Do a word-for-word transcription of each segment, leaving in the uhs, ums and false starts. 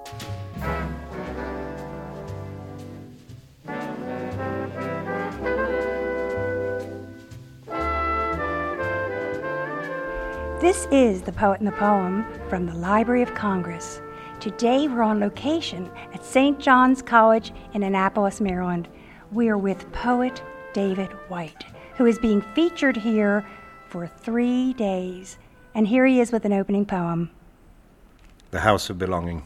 This is The Poet and the Poem from the Library of Congress. Today we're on location at Saint John's College in Annapolis, Maryland. We are with poet David Whyte, who is being featured here for three days. And here he is with an opening poem. The House of Belonging.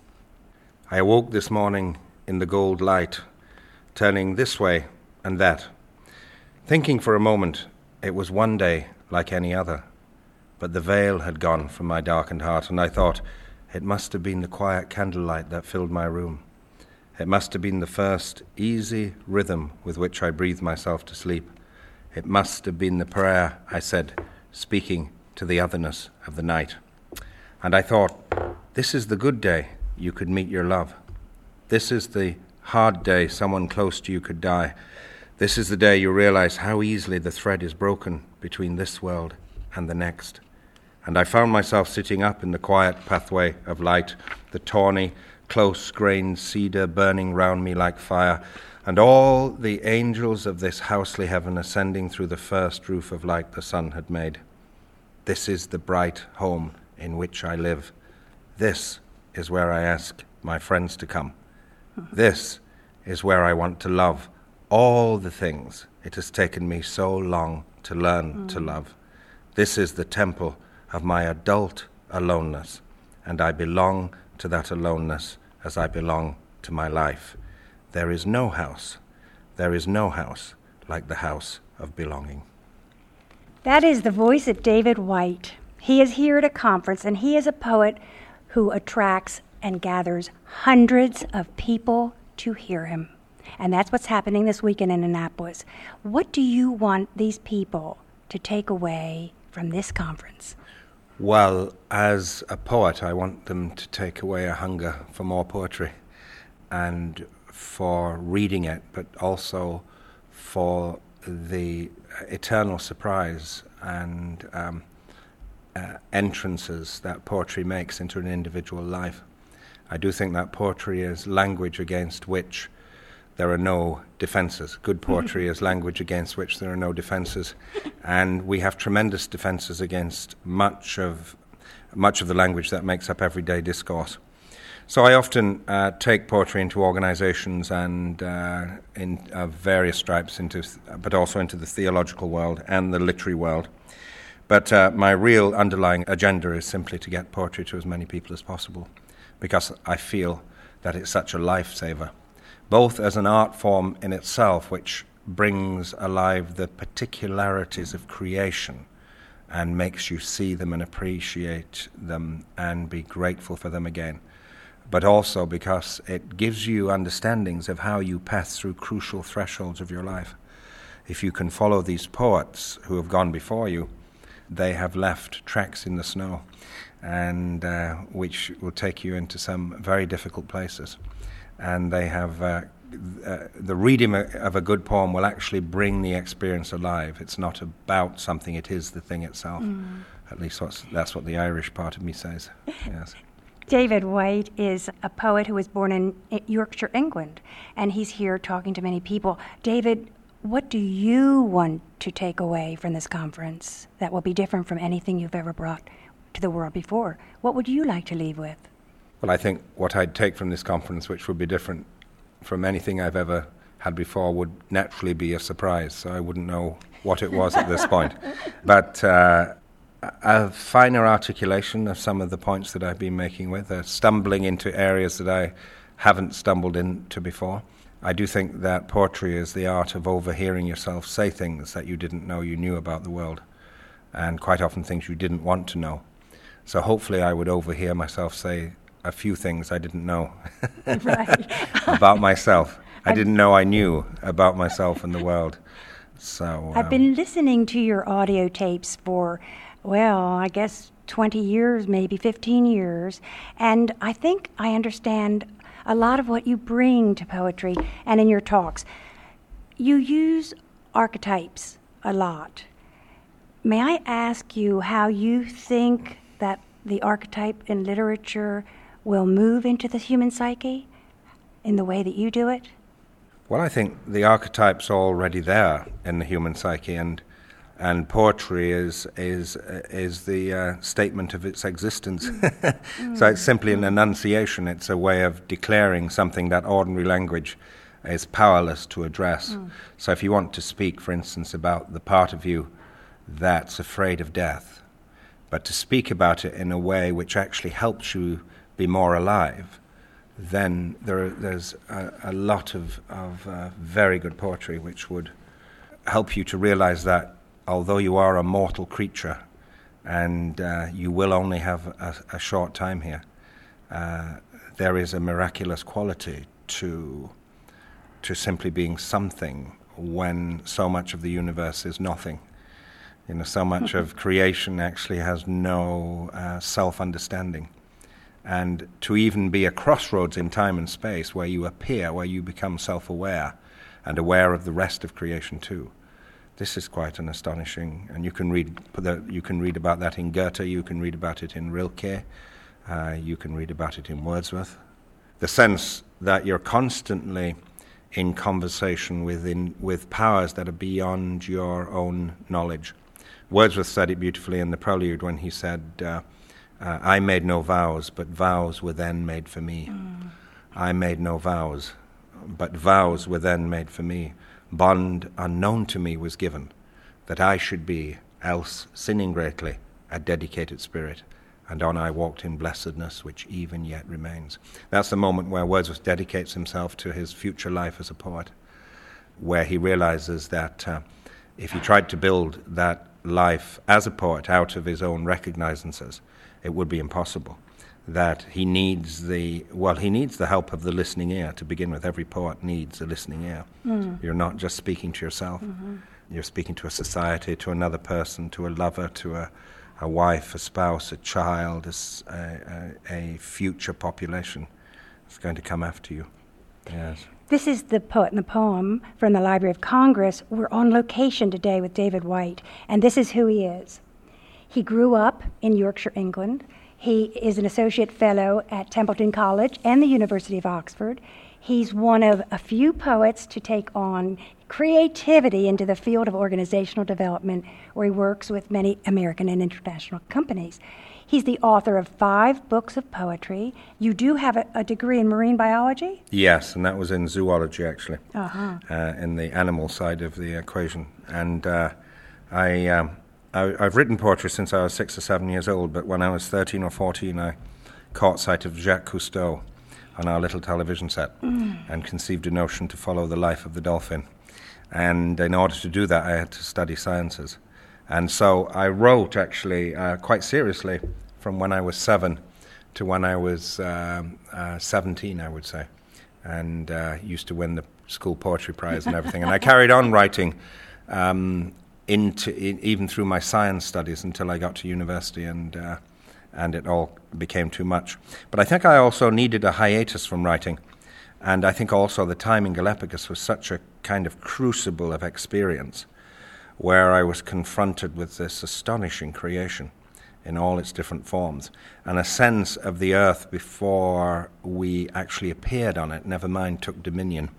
I awoke this morning in the gold light, turning this way and that, thinking for a moment it was one day like any other. But the veil had gone from my darkened heart, and I thought it must have been the quiet candlelight that filled my room. It must have been the first easy rhythm with which I breathed myself to sleep. It must have been the prayer I said, speaking to the otherness of the night. And I thought, this is the good day you could meet your love. This is the hard day someone close to you could die. This is the day you realize how easily the thread is broken between this world and the next. And I found myself sitting up in the quiet pathway of light, the tawny, close-grained cedar burning round me like fire, and all the angels of this housely heaven ascending through the first roof of light the sun had made. This is the bright home in which I live. This is where I ask my friends to come. This is where I want to love all the things it has taken me so long to learn mm. to love. This is the temple of my adult aloneness, and I belong to that aloneness as I belong to my life. There is no house, there is no house like the house of belonging. That is the voice of David Whyte. He is here at a conference, and he is a poet who attracts and gathers hundreds of people to hear him. And that's what's happening this weekend in Annapolis. What do you want these people to take away from this conference? Well, as a poet, I want them to take away a hunger for more poetry and for reading it, but also for the eternal surprise and um, uh, entrances that poetry makes into an individual life. I do think that poetry is language against which there are no defenses. Good poetry is language against which there are no defenses. And we have tremendous defenses against much of much of the language that makes up everyday discourse. So I often uh, take poetry into organizations and uh, in uh, various stripes, into, but also into the theological world and the literary world. But uh, my real underlying agenda is simply to get poetry to as many people as possible, because I feel that it's such a lifesaver, both as an art form in itself, which brings alive the particularities of creation and makes you see them and appreciate them and be grateful for them again, but also because it gives you understandings of how you pass through crucial thresholds of your life. If you can follow these poets who have gone before you, they have left tracks in the snow, and uh, which will take you into some very difficult places. And they have uh, uh, the reading of a good poem will actually bring the experience alive. It's not about something; it is the thing itself. Mm. At least that's, that's what the Irish part of me says. Yes. David Whyte is a poet who was born in Yorkshire, England, and he's here talking to many people. David, what do you want to take away from this conference that will be different from anything you've ever brought to the world before? What would you like to leave with? Well, I think what I'd take from this conference, which would be different from anything I've ever had before, would naturally be a surprise, so I wouldn't know what it was at this point. But uh, a finer articulation of some of the points that I've been making with, uh, stumbling into areas that I haven't stumbled into before. I do think that poetry is the art of overhearing yourself say things that you didn't know you knew about the world, and quite often things you didn't want to know. So hopefully I would overhear myself say a few things I didn't know about myself. I didn't know I knew about myself and the world. So um, I've been listening to your audio tapes for, well, I guess twenty years, maybe fifteen years, and I think I understand a lot of what you bring to poetry and in your talks. You use archetypes a lot. May I ask you how you think that the archetype in literature will move into the human psyche in the way that you do it? Well, I think the archetype's already there in the human psyche, and and poetry is is is the uh, statement of its existence. mm. So it's simply an enunciation. It's a way of declaring something that ordinary language is powerless to address. Mm. So if you want to speak, for instance, about the part of you that's afraid of death, but to speak about it in a way which actually helps you be more alive, then there are, there's a, a lot of, of uh, very good poetry which would help you to realize that although you are a mortal creature and uh, you will only have a, a short time here, uh, there is a miraculous quality to to simply being something when so much of the universe is nothing. You know, so much of creation actually has no uh, self-understanding. And to even be a crossroads in time and space where you appear, where you become self-aware and aware of the rest of creation too, this is quite an astonishing, and you can read you can read about that in Goethe, you can read about it in Rilke, uh, you can read about it in Wordsworth. The sense that you're constantly in conversation within, with powers that are beyond your own knowledge. Wordsworth said it beautifully in the Prelude when he said, uh, uh, I made no vows, but vows were then made for me. Mm. I made no vows, but vows were then made for me. Bond unknown to me was given, that I should be, else sinning greatly, a dedicated spirit, and on I walked in blessedness, which even yet remains. That's the moment where Wordsworth dedicates himself to his future life as a poet, where he realizes that uh, if he tried to build that life as a poet out of his own recognizances, it would be impossible. That he needs the, well, he needs the help of the listening ear to begin with. Every poet needs a listening ear. Mm. You're not just speaking to yourself. Mm-hmm. You're speaking to a society, to another person, to a lover, to a, a wife, a spouse, a child, a, a, a future population that's going to come after you. Yes. This is the poet and the poem from the Library of Congress. We're on location today with David Whyte, and this is who he is. He grew up in Yorkshire, England. He is an associate fellow at Templeton College and the University of Oxford. He's one of a few poets to take on creativity into the field of organizational development, where he works with many American and international companies. He's the author of five books of poetry. You do have a, a degree in marine biology? Yes, and that was in zoology, actually, uh-huh. uh, in the animal side of the equation. And uh, I, um, I, I've written poetry since I was six or seven years old, but when I was thirteen or fourteen, I caught sight of Jacques Cousteau on our little television set mm. and conceived a notion to follow the life of the dolphin. And in order to do that, I had to study sciences. And so I wrote, actually, uh, quite seriously, from when I was seven to when I was um, uh, seventeen, I would say, and uh, used to win the school poetry prize and everything. And I carried on writing um, into in, even through my science studies until I got to university, and uh, and it all became too much. But I think I also needed a hiatus from writing, and I think also the time in Galapagos was such a kind of crucible of experience, where I was confronted with this astonishing creation in all its different forms, and a sense of the earth before we actually appeared on it, never mind took dominion,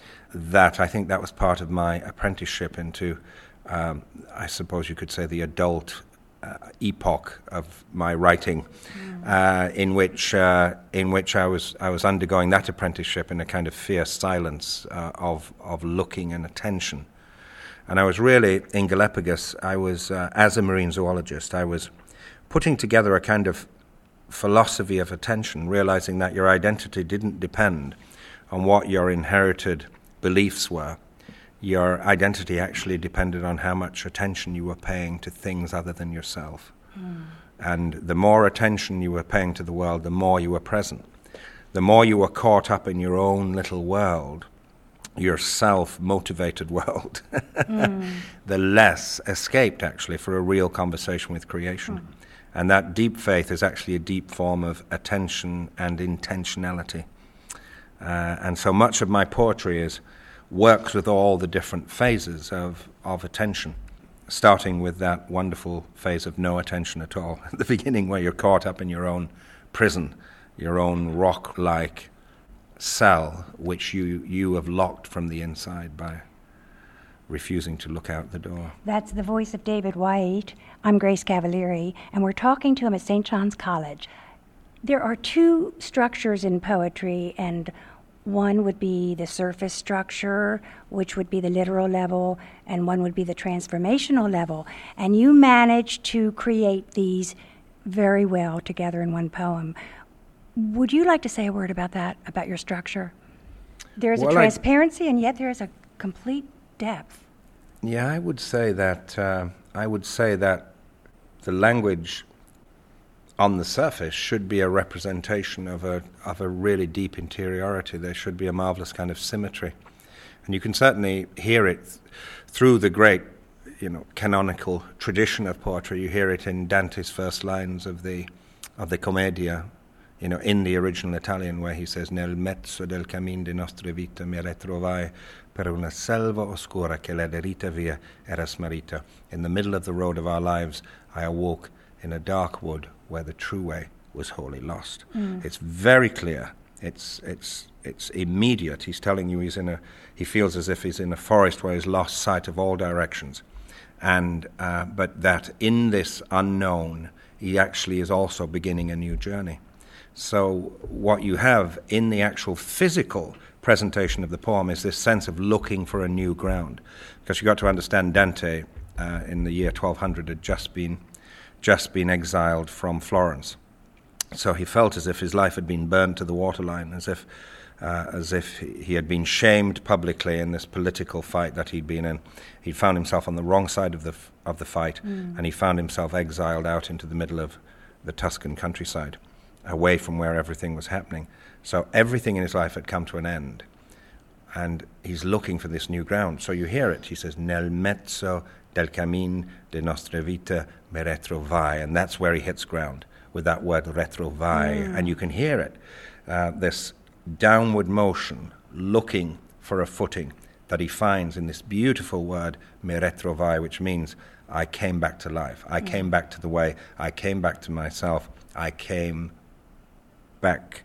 that I think that was part of my apprenticeship into, um, I suppose you could say, the adult uh, epoch of my writing, mm. uh, in which uh, in which I was I was undergoing that apprenticeship in a kind of fierce silence uh, of of looking and attention. And I was really, in Galapagos, I was, uh, as a marine zoologist, I was putting together a kind of philosophy of attention, realizing that your identity didn't depend on what your inherited beliefs were. Your identity actually depended on how much attention you were paying to things other than yourself. Mm. And the more attention you were paying to the world, the more you were present. The more you were caught up in your own little world, your self-motivated world, mm. the less escaped, actually, for a real conversation with creation. Mm. And that deep faith is actually a deep form of attention and intentionality. Uh, and so much of my poetry is works with all the different phases of, of attention, starting with that wonderful phase of no attention at all, at the beginning, where you're caught up in your own prison your own rock-like cell, which you, you have locked from the inside by refusing to look out the door. That's the voice of David Whyte. I'm Grace Cavalieri, and we're talking to him at Saint John's College. There are two structures in poetry, and one would be the surface structure, which would be the literal level, and one would be the transformational level. And you managed to create these very well together in one poem. Would you like to say a word about that, about your structure? There's well, a transparency, I, and yet there is a complete depth. Yeah, I would say that uh, I would say that the language on the surface should be a representation of a of a really deep interiority. There should be a marvelous kind of symmetry, and you can certainly hear it th- through the great, you know, canonical tradition of poetry. You hear it in Dante's first lines of the of the Commedia, you know, in the original Italian, where he says, "Nel mezzo del cammin di nostre vita mi retrovai per una selva oscura che la derita via era smarrita." In the middle of the road of our lives, I awoke in a dark wood where the true way was wholly lost. Mm. It's very clear. It's it's it's immediate. He's telling you he's in a. He feels as if he's in a forest where he's lost sight of all directions, and uh, but that in this unknown, he actually is also beginning a new journey. So what you have in the actual physical presentation of the poem is this sense of looking for a new ground, because you got to understand Dante uh, in the year twelve hundred had just been just been exiled from Florence, so he felt as if his life had been burned to the waterline, as if uh, as if he had been shamed publicly in this political fight that he'd been in. He found himself on the wrong side of the f- of the fight, mm. and he found himself exiled out into the middle of the Tuscan countryside, away from where everything was happening. So everything in his life had come to an end, and he's looking for this new ground. So you hear it. He says, "Nel mezzo del cammin de nostra vita me retrovai," and that's where he hits ground with that word retrovai, mm. and you can hear it. Uh, this downward motion, looking for a footing that he finds in this beautiful word me retrovai, which means I came back to life. I mm. came back to the way. I came back to myself. I came back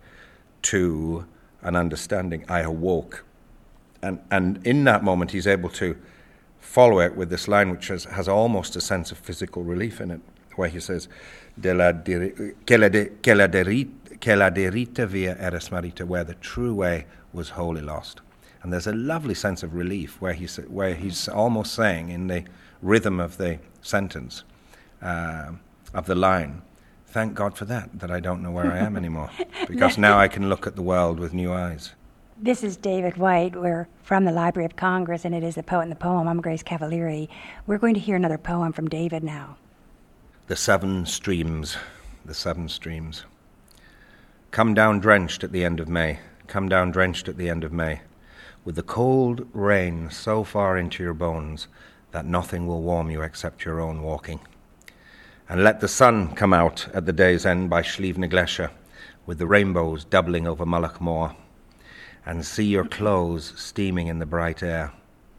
to an understanding. I awoke. And and in that moment he's able to follow it with this line which has, has almost a sense of physical relief in it, where he says, "De la diri- che la de- che la deri- che la derita via era smarrita," where the true way was wholly lost. And there's a lovely sense of relief where he's, where he's almost saying in the rhythm of the sentence, uh, of the line, "Thank God for that, that I don't know where I am anymore, because now I can look at the world with new eyes." This is David Whyte. We're from the Library of Congress, and it is The Poet and the Poem. I'm Grace Cavalieri. We're going to hear another poem from David now. The Seven Streams, the Seven Streams. Come down drenched at the end of May, come down drenched at the end of May, with the cold rain so far into your bones that nothing will warm you except your own walking. And let the sun come out at the day's end by Slieve na Glesha, with the rainbows doubling over Mullach Moor, and see your clothes steaming in the bright air.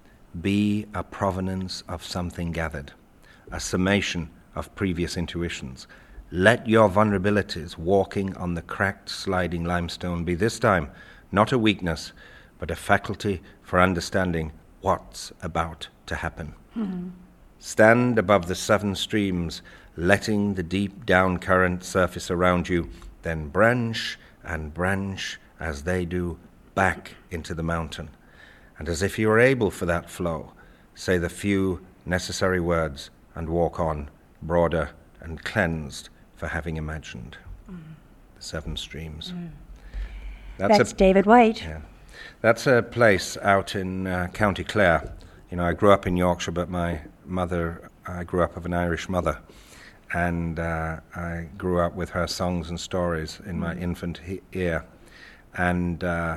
Be a provenance of something gathered, a summation of previous intuitions. Let your vulnerabilities walking on the cracked, sliding limestone be this time not a weakness, but a faculty for understanding what's about to happen. Mm-hmm. Stand above the seven streams, letting the deep down current surface around you, then branch and branch as they do back into the mountain. And as if you were able for that flow, say the few necessary words and walk on, broader and cleansed for having imagined. Mm. The Seven Streams. Mm. That's, That's a, David Whyte. Yeah. That's a place out in uh, County Clare. You know, I grew up in Yorkshire, but my mother, I grew up of an Irish mother. And uh, I grew up with her songs and stories in my infant he- ear. And uh,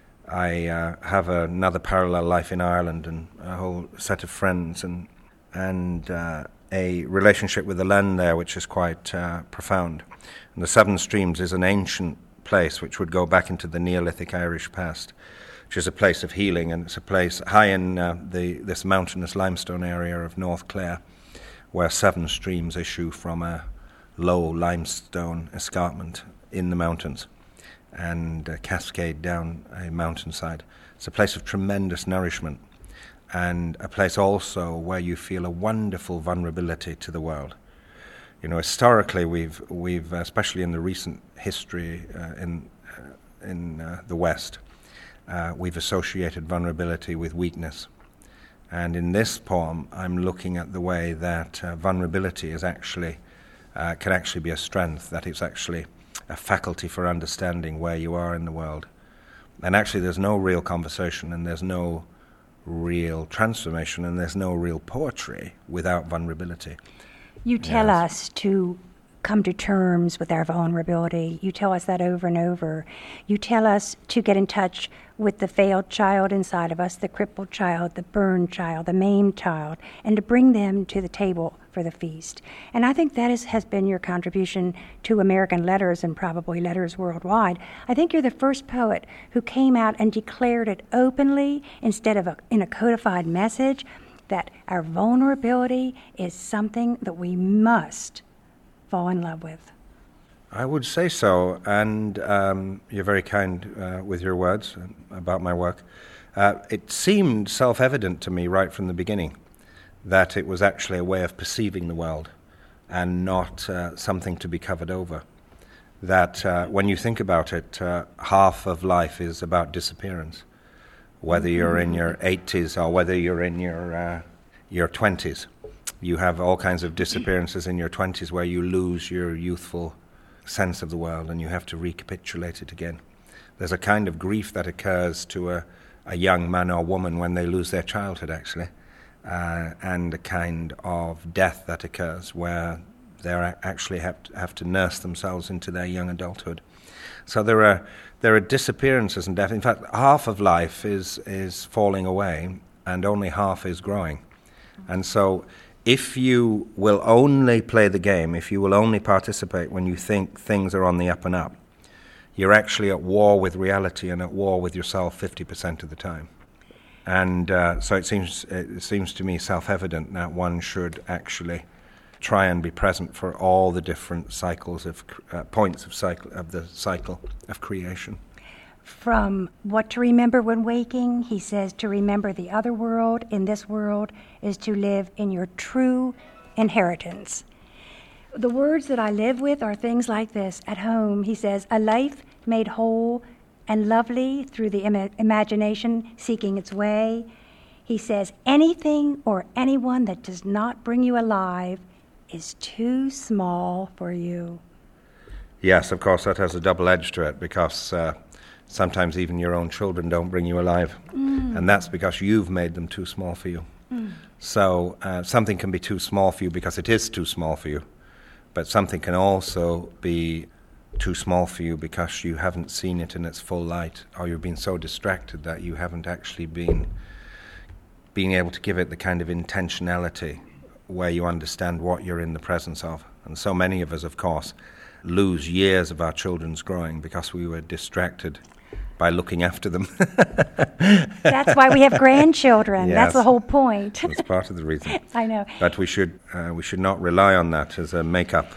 I uh, have another parallel life in Ireland and a whole set of friends and and uh, a relationship with the land there which is quite uh, profound. And the Seven Streams is an ancient place which would go back into the Neolithic Irish past, which is a place of healing, and it's a place high in uh, the this mountainous limestone area of North Clare, where seven streams issue from a low limestone escarpment in the mountains. and uh, cascade down a mountainside. It's a place of tremendous nourishment, and a place also where you feel a wonderful vulnerability to the world. You know, historically, we've we've especially in the recent history uh, in uh, in uh, the West, uh, we've associated vulnerability with weakness. And in this poem, I'm looking at the way that uh, vulnerability is actually uh, can actually be a strength. That it's actually a faculty for understanding where you are in the world. And actually, there's no real conversation, and there's no real transformation, and there's no real poetry without vulnerability. You tell Yes. us to come to terms with our vulnerability. You tell us that over and over. You tell us to get in touch with the failed child inside of us, the crippled child, the burned child, the maimed child, and to bring them to the table for the feast. And I think that is, has been your contribution to American letters and probably letters worldwide. I think you're the first poet who came out and declared it openly instead of a, in a codified message, that our vulnerability is something that we must fall in love with. I would say so, and um, you're very kind uh, with your words about my work. Uh, it seemed self-evident to me right from the beginning that it was actually a way of perceiving the world and not uh, something to be covered over. That uh, when you think about it, uh, half of life is about disappearance, whether you're in your eighties or whether you're in your uh, your twenties. You have all kinds of disappearances in your twenties where you lose your youthful sense of the world and you have to recapitulate it again. There's a kind of grief that occurs to a, a young man or woman when they lose their childhood, actually, uh, and a kind of death that occurs where they actually have to, have to nurse themselves into their young adulthood. So there are there are disappearances and death. In fact, half of life is is falling away and only half is growing. And so if you will only play the game, if you will only participate when you think things are on the up and up, you're actually at war with reality and at war with yourself fifty percent of the time. And uh, so it seems it seems to me self-evident that one should actually try and be present for all the different cycles of uh, points of cycle of the cycle of creation. From what to remember when waking, he says to remember the other world in this world is to live in your true inheritance. The words that I live with are things like this. At home, he says, a life made whole and lovely through the Im- imagination seeking its way. He says, anything or anyone that does not bring you alive is too small for you. Yes, of course, that has a double edge to it, because uh, sometimes even your own children don't bring you alive. Mm. And that's because you've made them too small for you. Mm. So uh, something can be too small for you because it is too small for you. But something can also be too small for you because you haven't seen it in its full light, or you've been so distracted that you haven't actually been being able to give it the kind of intentionality where you understand what you're in the presence of. And so many of us, of course, lose years of our children's growing because we were distracted by looking after them. That's why we have grandchildren. Yes. That's the whole point. That's part of the reason. I know. But we should uh, we should not rely on that as a make-up.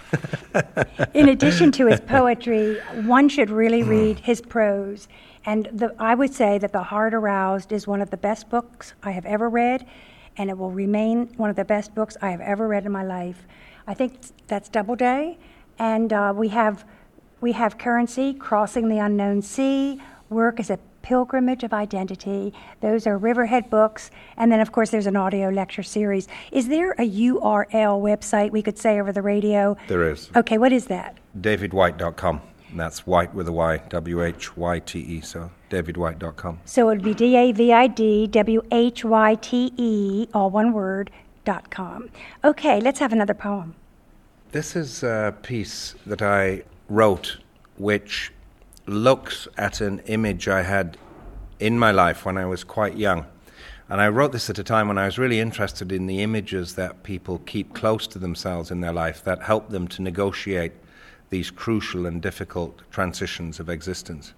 In addition to his poetry, one should really read his prose. And the, I would say that The Heart Aroused is one of the best books I have ever read, and it will remain one of the best books I have ever read in my life. I think that's Doubleday. And uh, we have we have Currency, Crossing the Unknown Sea, Work as a Pilgrimage of Identity. Those are Riverhead books. And then, of course, there's an audio lecture series. Is there a U R L website we could say over the radio? There is. Okay, what is that? david white dot com. And that's White with a Y, W H Y T E, so david white dot com. So it would be D A V I D W H Y T E, all one word, dot com. Okay, let's have another poem. This is a piece that I wrote which looks at an image I had in my life when I was quite young. And I wrote this at a time when I was really interested in the images that people keep close to themselves in their life that help them to negotiate these crucial and difficult transitions of existence.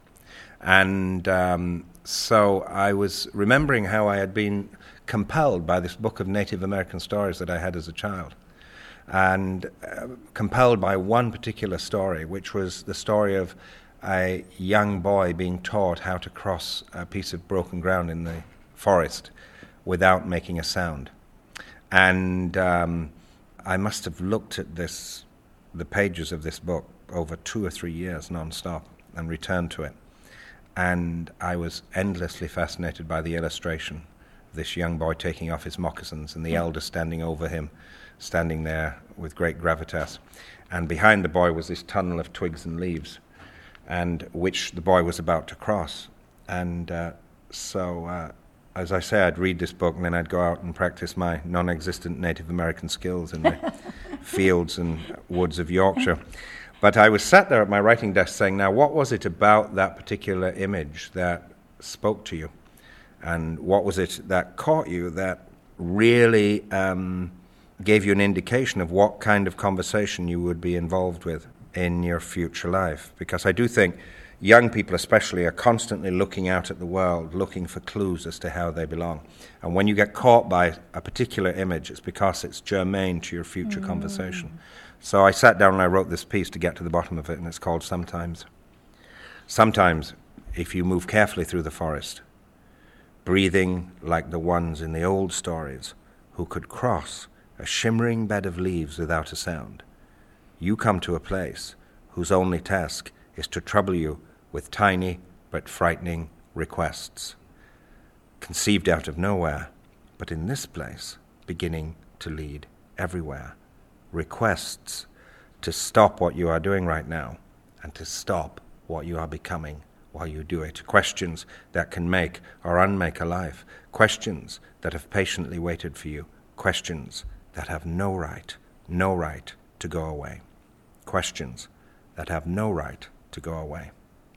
And um, so I was remembering how I had been compelled by this book of Native American stories that I had as a child. And uh, compelled by one particular story, which was the story of a young boy being taught how to cross a piece of broken ground in the forest without making a sound. And um, I must have looked at this, the pages of this book, over two or three years non-stop and returned to it. And I was endlessly fascinated by the illustration. This young boy taking off his moccasins and the elder standing over him, standing there with great gravitas. And behind the boy was this tunnel of twigs and leaves, and which the boy was about to cross. And uh, so, uh, as I say, I'd read this book and then I'd go out and practice my non-existent Native American skills in the fields and woods of Yorkshire. But I was sat there at my writing desk saying, now, what was it about that particular image that spoke to you? And what was it that caught you that really um, gave you an indication of what kind of conversation you would be involved with in your future life? Because I do think young people especially are constantly looking out at the world, looking for clues as to how they belong. And when you get caught by a particular image, it's because it's germane to your future mm. conversation. So I sat down and I wrote this piece to get to the bottom of it, and it's called Sometimes. Sometimes, if you move carefully through the forest, breathing like the ones in the old stories who could cross a shimmering bed of leaves without a sound, you come to a place whose only task is to trouble you with tiny but frightening requests, conceived out of nowhere, but in this place beginning to lead everywhere. Requests to stop what you are doing right now and to stop what you are becoming while you do it. Questions that can make or unmake a life. Questions that have patiently waited for you. Questions that have no right, no right to go away. Questions that have no right to go away.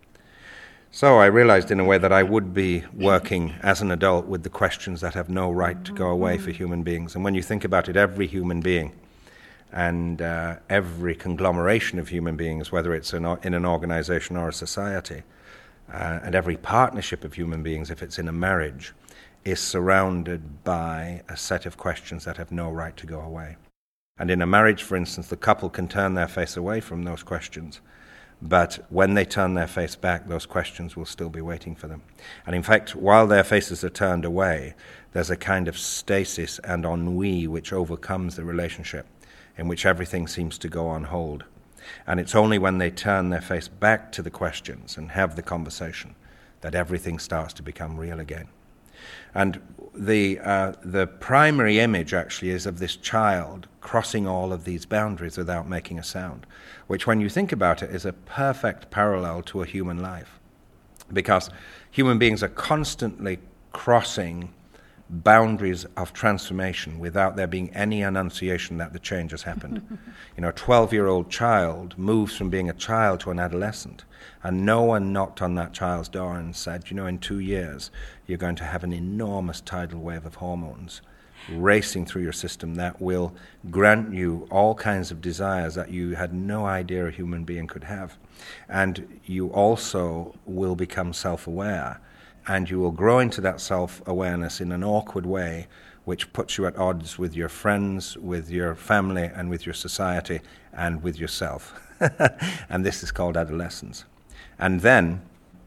So I realized in a way that I would be working as an adult with the questions that have no right to go away for human beings. And when you think about it, every human being and uh, every conglomeration of human beings, whether it's in, in an organization or a society, uh, and every partnership of human beings, if it's in a marriage, is surrounded by a set of questions that have no right to go away. And in a marriage, for instance, the couple can turn their face away from those questions, but when they turn their face back, those questions will still be waiting for them. And in fact, while their faces are turned away, there's a kind of stasis and ennui which overcomes the relationship, in which everything seems to go on hold. And it's only when they turn their face back to the questions and have the conversation that everything starts to become real again. And the uh, the primary image actually is of this child crossing all of these boundaries without making a sound, which when you think about it is a perfect parallel to a human life. Because human beings are constantly crossing boundaries of transformation without there being any annunciation that the change has happened. You know, a twelve-year-old child moves from being a child to an adolescent, and no one knocked on that child's door and said, you know, in two years you're going to have an enormous tidal wave of hormones racing through your system that will grant you all kinds of desires that you had no idea a human being could have. And you also will become self-aware, and you will grow into that self-awareness in an awkward way which puts you at odds with your friends, with your family, and with your society, and with yourself. And this is called adolescence. And then,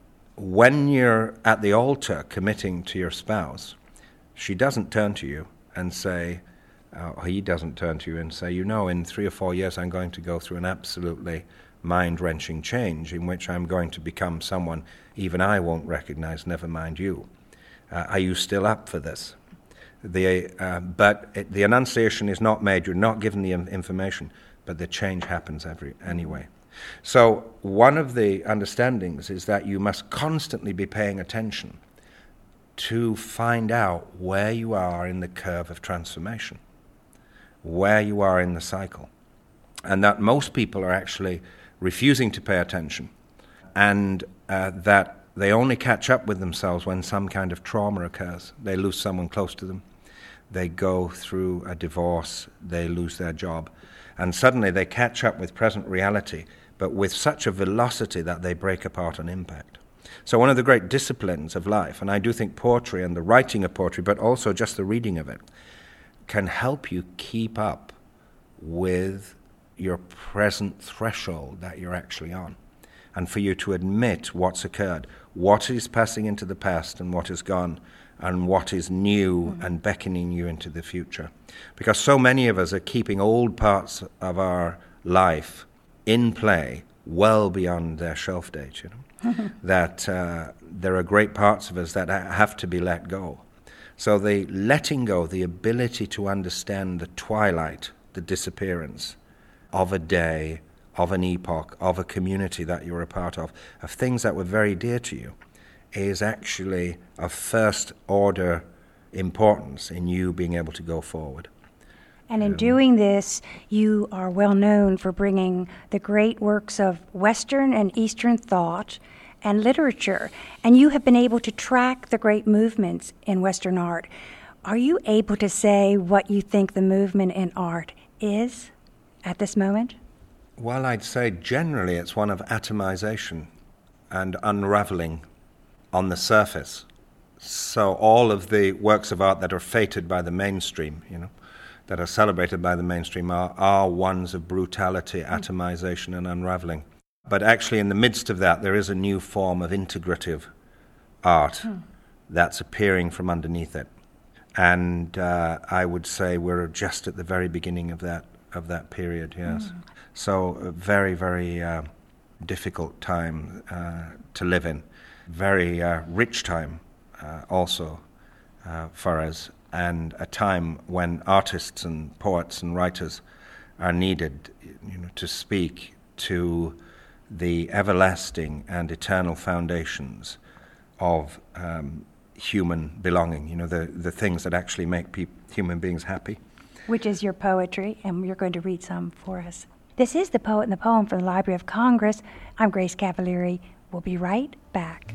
when you're at the altar committing to your spouse, she doesn't turn to you and say, uh, or he doesn't turn to you and say, you know, in three or four years I'm going to go through an absolutely mind-wrenching change in which I'm going to become someone even I won't recognize, never mind you. Uh, are you still up for this? The, uh, but it, the annunciation is not made, you're not given the information, but the change happens every, anyway. So one of the understandings is that you must constantly be paying attention to find out where you are in the curve of transformation, where you are in the cycle, and that most people are actually refusing to pay attention, and uh, that they only catch up with themselves when some kind of trauma occurs. They lose someone close to them, they go through a divorce, they lose their job, and suddenly they catch up with present reality, but with such a velocity that they break apart on impact. So one of the great disciplines of life, and I do think poetry and the writing of poetry, but also just the reading of it, can help you keep up with your present threshold that you're actually on. and for you to admit what's occurred, what is passing into the past and what is gone, and what is new mm-hmm. and beckoning you into the future. Because so many of us are keeping old parts of our life in play well beyond their shelf date, you know, that uh, there are great parts of us that have to be let go. So the letting go, the ability to understand the twilight, the disappearance of a day, of an epoch, of a community that you're a part of, of things that were very dear to you, is actually of first order importance in you being able to go forward. And in doing this, you are well known for bringing the great works of Western and Eastern thought and literature, and you have been able to track the great movements in Western art. Are you able to say what you think the movement in art is at this moment? Well, I'd say generally it's one of atomization and unraveling on the surface. So all of the works of art that are feted by the mainstream, you know, that are celebrated by the mainstream are, are ones of brutality, atomization, and unraveling. But actually in the midst of that, there is a new form of integrative art hmm. that's appearing from underneath it. And uh, I would say we're just at the very beginning of that of that period, yes. Hmm. So a very, very uh, difficult time uh, to live in. Very uh, rich time uh, also uh, for us, and a time when artists and poets and writers are needed, you know, to speak to the everlasting and eternal foundations of um, human belonging, you know, the, the things that actually make peop- human beings happy. Which is your poetry, and you're going to read some for us. This is The Poet and the Poem from the Library of Congress. I'm Grace Cavalieri. We'll be right back.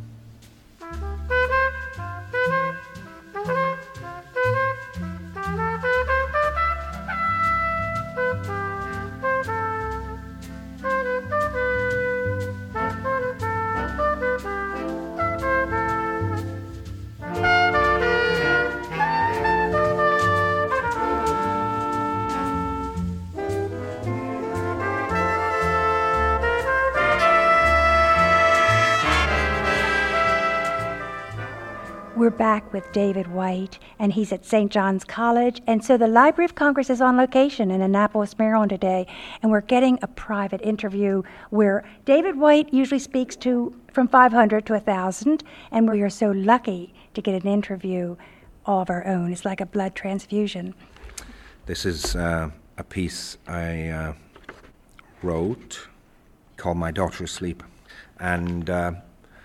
We're back with David Whyte, and he's at Saint John's College. And so the Library of Congress is on location in Annapolis, Maryland today, and we're getting a private interview where David Whyte usually speaks to from five hundred to one thousand, and we are so lucky to get an interview all of our own. It's like a blood transfusion. This is uh, a piece I uh, wrote called My Daughter Asleep, and uh,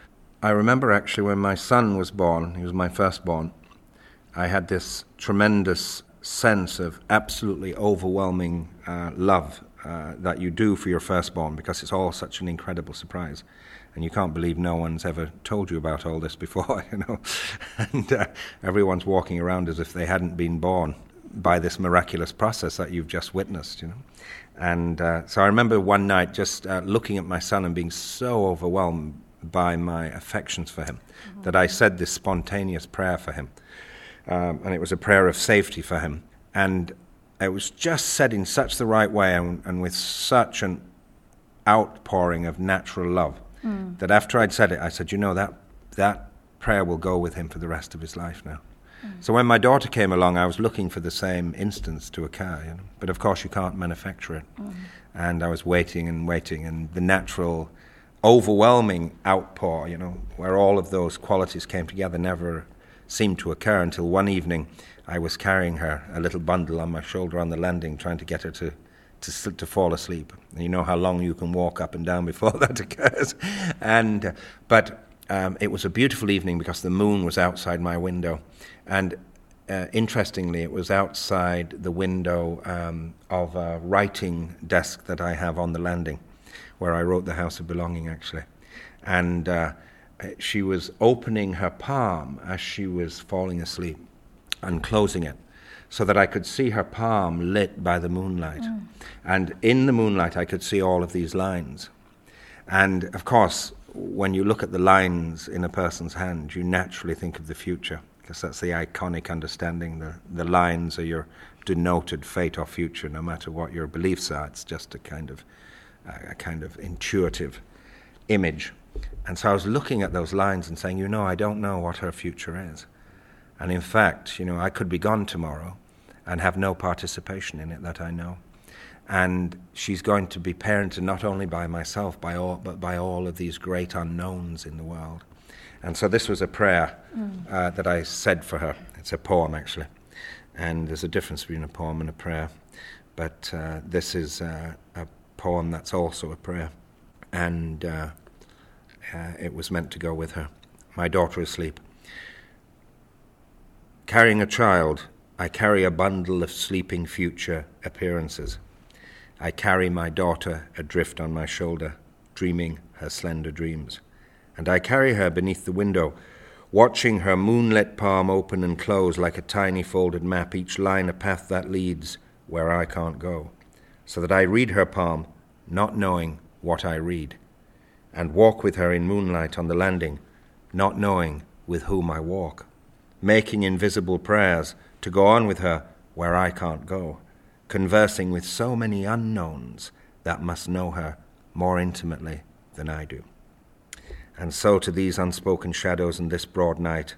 I remember actually when my son was born, he was my firstborn, I had this tremendous sense of absolutely overwhelming uh, love uh, that you do for your firstborn, because it's all such an incredible surprise. And you can't believe no one's ever told you about all this before, you know. And uh, everyone's walking around as if they hadn't been born by this miraculous process that you've just witnessed, you know. And uh, so I remember one night just uh, looking at my son and being so overwhelmed by my affections for him, mm-hmm. that I said this spontaneous prayer for him. Um, and it was a prayer of safety for him. And it was just said in such the right way and, and with such an outpouring of natural love mm. that after I'd said it, I said, you know, that that prayer will go with him for the rest of his life now. Mm. So when my daughter came along, I was looking for the same instance to occur, you know? But of course you can't manufacture it. Mm. And I was waiting and waiting, and the natural overwhelming outpour, you know, where all of those qualities came together, never seemed to occur until one evening I was carrying her, a little bundle on my shoulder on the landing, trying to get her to, to, to fall asleep. And you know how long you can walk up and down before that occurs. And uh, But um, it was a beautiful evening because the moon was outside my window. And uh, interestingly, it was outside the window um, of a writing desk that I have on the landing, where I wrote The House of Belonging, actually. And uh, she was opening her palm as she was falling asleep and closing it, so that I could see her palm lit by the moonlight. Mm. And in the moonlight, I could see all of these lines. And, of course, when you look at the lines in a person's hand, you naturally think of the future, because that's the iconic understanding. The, the lines are your denoted fate or future, no matter what your beliefs are. It's just a kind of a kind of intuitive image. And so I was looking at those lines and saying, you know, I don't know what her future is. And in fact, you know, I could be gone tomorrow and have no participation in it that I know. And she's going to be parented not only by myself, by all, but by all of these great unknowns in the world. And so this was a prayer mm. uh, that I said for her. It's a poem, actually. And there's a difference between a poem and a prayer. But uh, this is uh, a poem that's also a prayer. And uh, uh, it was meant to go with her. My daughter asleep. Carrying a child, I carry a bundle of sleeping future appearances. I carry my daughter adrift on my shoulder, dreaming her slender dreams. And I carry her beneath the window, watching her moonlit palm open and close like a tiny folded map, each line a path that leads where I can't go, so that I read her palm, not knowing what I read, and walk with her in moonlight on the landing, not knowing with whom I walk, making invisible prayers to go on with her where I can't go, conversing with so many unknowns that must know her more intimately than I do. And so to these unspoken shadows in this broad night,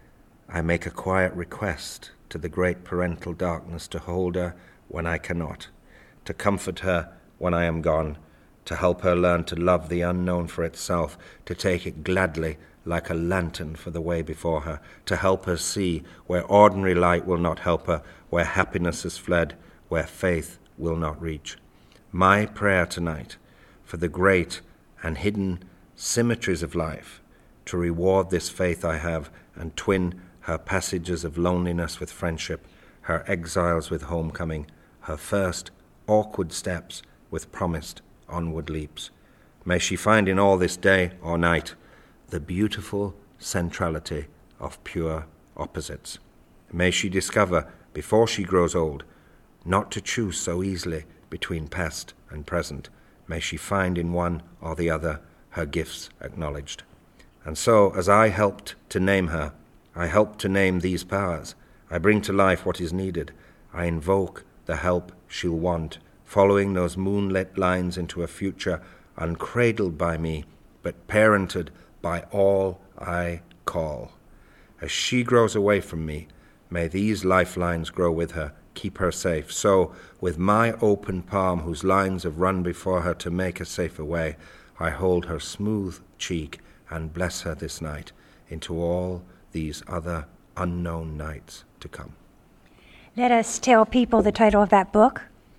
I make a quiet request to the great parental darkness to hold her when I cannot, to comfort her when I am gone, to help her learn to love the unknown for itself, to take it gladly like a lantern for the way before her, to help her see where ordinary light will not help her, where happiness has fled, where faith will not reach. My prayer tonight for the great and hidden symmetries of life, to reward this faith I have and twin her passages of loneliness with friendship, her exiles with homecoming, her first awkward steps with promised onward leaps. May she find in all this day or night the beautiful centrality of pure opposites. May she discover, before she grows old, not to choose so easily between past and present. May she find in one or the other her gifts acknowledged. And so, as I helped to name her, I help to name these powers. I bring to life what is needed. I invoke the help she'll want, following those moonlit lines into a future uncradled by me, but parented by all I call. As she grows away from me, may these lifelines grow with her, keep her safe. So, with my open palm, whose lines have run before her to make a safer way, I hold her smooth cheek and bless her this night into all these other unknown nights to come. Let us tell people the title of that book.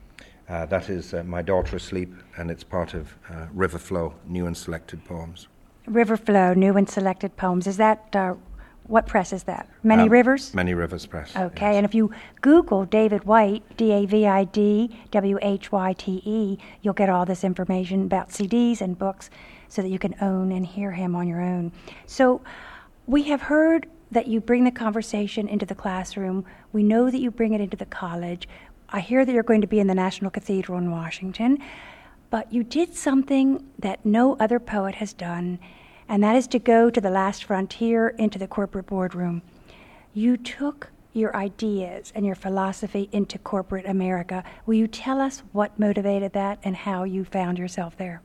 Uh, that is uh, My Daughter Asleep, and it's part of uh, River Flow, New and Selected Poems. River Flow, New and Selected Poems. Is that, uh, what press is that? Many um, Rivers? Many Rivers Press. Okay, yes. And if you Google David Whyte, D A V I D W H Y T E, you'll get all this information about C Ds and books so that you can own and hear him on your own. So we have heard that you bring the conversation into the classroom. We know that you bring it into the college. I hear that you're going to be in the National Cathedral in Washington, but you did something that no other poet has done, and that is to go to the last frontier into the corporate boardroom. You took your ideas and your philosophy into corporate America. Will you tell us what motivated that and how you found yourself there?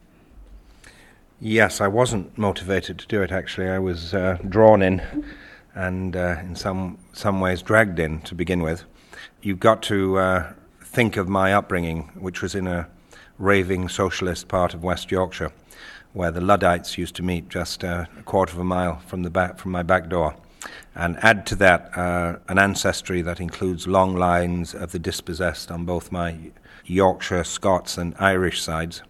Yes, I wasn't motivated to do it, actually. I was uh, drawn in and uh, in some some ways dragged in to begin with. You've got to uh, think of my upbringing, which was in a raving socialist part of West Yorkshire, where the Luddites used to meet just uh, a quarter of a mile from the back from my back door. And add to that uh, an ancestry that includes long lines of the dispossessed on both my Yorkshire, Scots and Irish sides.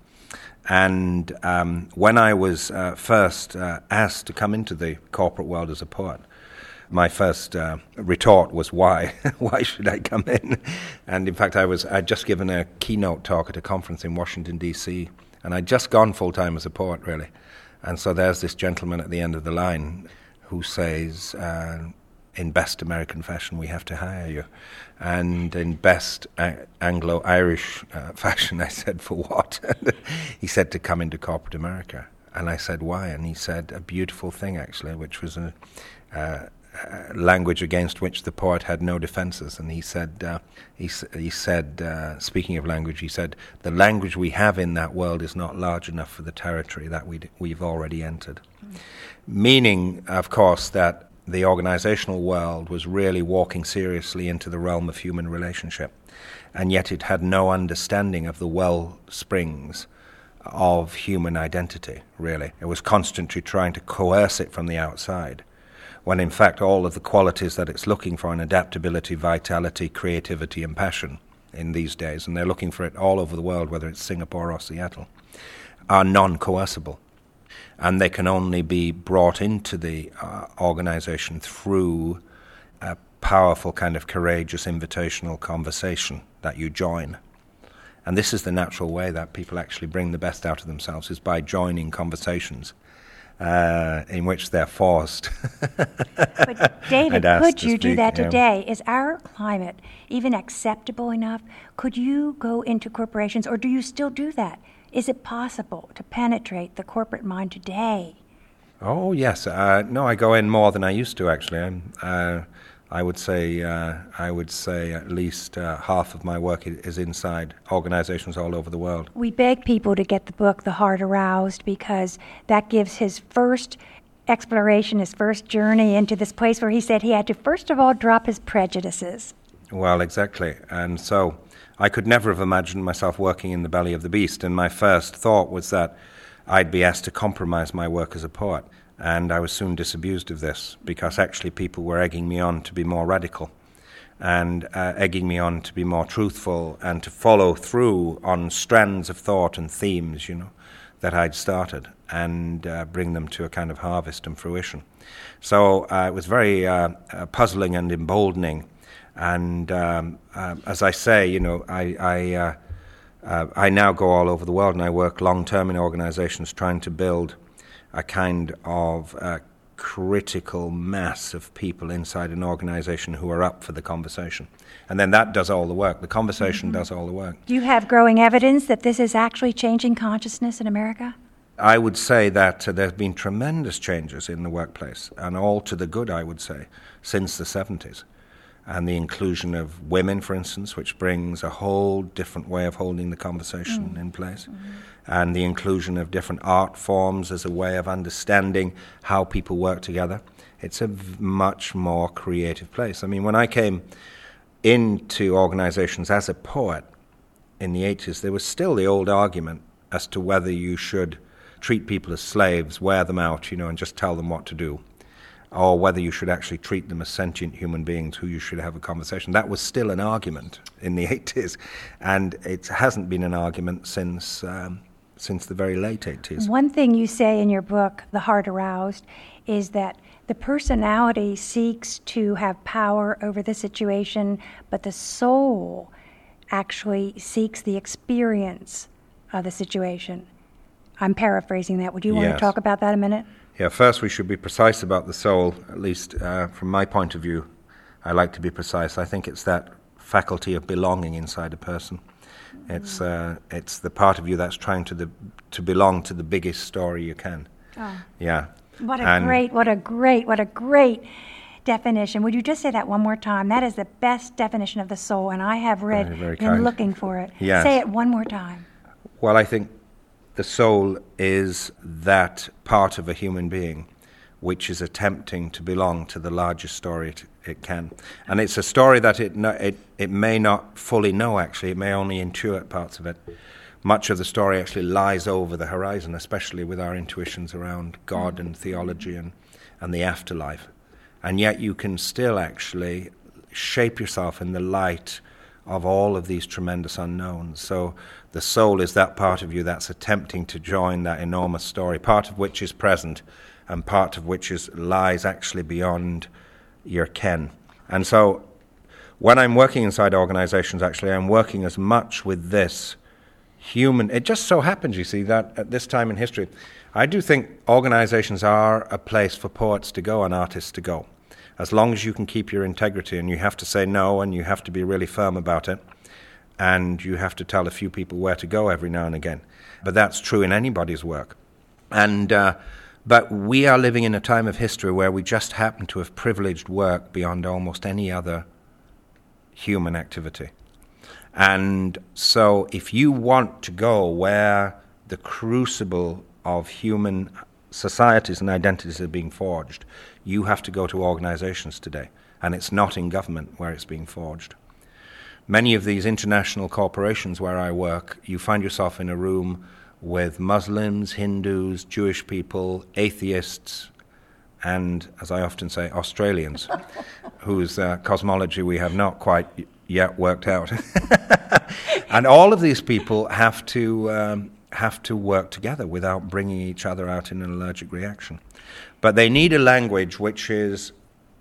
And um, when I was uh, first uh, asked to come into the corporate world as a poet, my first uh, retort was, why? Why should I come in? And in fact, I was, I'd just given a keynote talk at a conference in Washington, D C, and I'd just gone full-time as a poet, really. And so there's this gentleman at the end of the line who says, uh, in best American fashion, we have to hire you. And in best a- Anglo-Irish uh, fashion, I said, for what? He said, to come into corporate America. And I said, why? And he said, a beautiful thing, actually, which was a, uh, uh, language against which the poet had no defenses. And he said, uh, he, he said, uh, speaking of language, he said, the language we have in that world is not large enough for the territory that we'd, we've already entered. Mm. Meaning, of course, that the organizational world was really walking seriously into the realm of human relationship, and yet it had no understanding of the well springs of human identity, really. It was constantly trying to coerce it from the outside, when in fact all of the qualities that it's looking for in adaptability, vitality, creativity and passion in these days, and they're looking for it all over the world, whether it's Singapore or Seattle, are non-coercible. And they can only be brought into the uh, organization through a powerful kind of courageous invitational conversation that you join. And this is the natural way that people actually bring the best out of themselves, is by joining conversations uh, in which they're forced. But David, could you do that yeah. today? Is our climate even acceptable enough? Could you go into corporations, or do you still do that? Is it possible to penetrate the corporate mind today? Oh, yes. Uh, no, I go in more than I used to, actually. I'm, uh, I would say uh, I would say at least uh, half of my work is inside organizations all over the world. We beg people to get the book, The Heart Aroused, because that gives his first exploration, his first journey into this place where he said he had to first of all drop his prejudices. Well, exactly. And so I could never have imagined myself working in the belly of the beast, and my first thought was that I'd be asked to compromise my work as a poet. And I was soon disabused of this, because actually people were egging me on to be more radical and uh, egging me on to be more truthful and to follow through on strands of thought and themes, you know, that I'd started, and uh, bring them to a kind of harvest and fruition. So uh, it was very uh, uh, puzzling and emboldening. And um, uh, as I say, you know, I I, uh, uh, I now go all over the world, and I work long-term in organizations trying to build a kind of uh, critical mass of people inside an organization who are up for the conversation. And then that does all the work. The conversation mm-hmm. does all the work. Do you have growing evidence that this is actually changing consciousness in America? I would say that uh, there have been tremendous changes in the workplace, and all to the good, I would say, since the seventies. And the inclusion of women, for instance, which brings a whole different way of holding the conversation mm. in place. Mm-hmm. And the inclusion of different art forms as a way of understanding how people work together. It's a v- much more creative place. I mean, when I came into organizations as a poet in the eighties, there was still the old argument as to whether you should treat people as slaves, wear them out, you know, and just tell them what to do, or whether you should actually treat them as sentient human beings who you should have a conversation. That was still an argument in the eighties, and it hasn't been an argument since um, since the very late eighties. One thing you say in your book, The Heart Aroused, is that the personality seeks to have power over the situation, but the soul actually seeks the experience of the situation. I'm paraphrasing that. Would you want yes. to talk about that a minute? Yeah, first we should be precise about the soul, at least uh, from my point of view. I like to be precise. I think it's that faculty of belonging inside a person. Mm. It's uh, it's the part of you that's trying to the to belong to the biggest story you can. Oh. Yeah. What a and great, what a great, what a great definition. Would you just say that one more time? That is the best definition of the soul, and I have read very, very been kind. looking for it. Yes. Say it one more time. Well, I think the soul is that part of a human being which is attempting to belong to the largest story it, it can. And it's a story that it, no, it it may not fully know, actually. It may only intuit parts of it. Much of the story actually lies over the horizon, especially with our intuitions around God and theology and, and the afterlife. And yet you can still actually shape yourself in the light of all of these tremendous unknowns. So the soul is that part of you that's attempting to join that enormous story, part of which is present and part of which is lies actually beyond your ken. And so when I'm working inside organizations, actually, I'm working as much with this human... It just so happens, you see, that at this time in history, I do think organizations are a place for poets to go and artists to go, as long as you can keep your integrity, and you have to say no, and you have to be really firm about it, and you have to tell a few people where to go every now and again. But that's true in anybody's work. And uh, But we are living in a time of history where we just happen to have privileged work beyond almost any other human activity. And so if you want to go where the crucible of human societies and identities are being forged, you have to go to organizations today. And it's not in government where it's being forged. Many of these international corporations where I work, you find yourself in a room with Muslims, Hindus, Jewish people, atheists, and, as I often say, Australians, whose uh, cosmology we have not quite yet worked out. And all of these people have to um, have to work together without bringing each other out in an allergic reaction. But they need a language which is